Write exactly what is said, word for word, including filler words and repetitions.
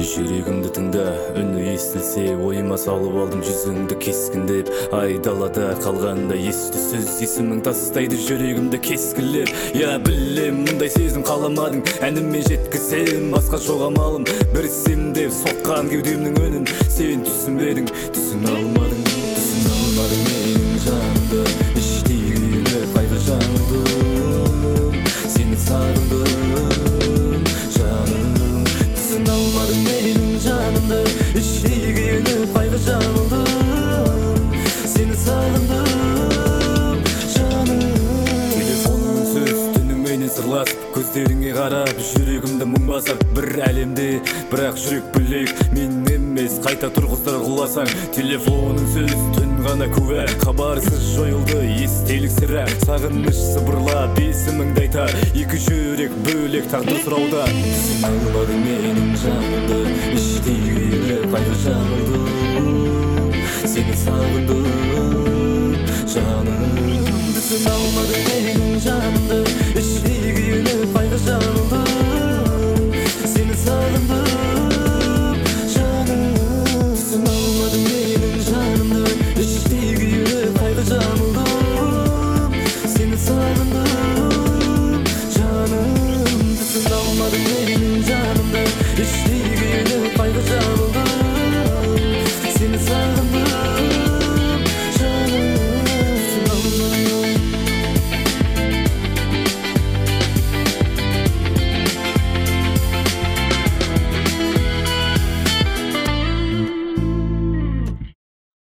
Жүрегімді тыңда, үні естілсе, ойыма салып алдым жүзіңді кескіндеп. Айдалада қалғанда ес-түссіз есімің тастайды жүрегімді кескілеп. Я білем, мұндай сезім қаламадың, әніме жеткізсем басқа жоқ амалым. Бірсем деп соққан кеудемнің үнін сен түсінбедің, түсіне алмадың, түсіне алмадың менің жанымды. Іштегі қайғы жанымды, сені сағындым жаным. Түсіне алмадың менің жанымды, іштегі қайғы жанымды, сені сағындым жаным. Телефонның сөз түніменен сырласып, көздеріңе қарап жүрегімді мұң басып. Бір әлемде, бірақ жүрек бөлек, мен емес қайта тұрғыздар құласаң. Телефонның сөз түн ғана куә, хабарсыз жойылды естелік сірә. Сағыныш сыбырлап есіміңді айтар, екі жүрек бөлек тағдыр сұрауда. Түсіне алмадың менің жанымды, іштегі қайғы жанымды, сені сағындым жаным. Түсіне алмадың менің жанымды,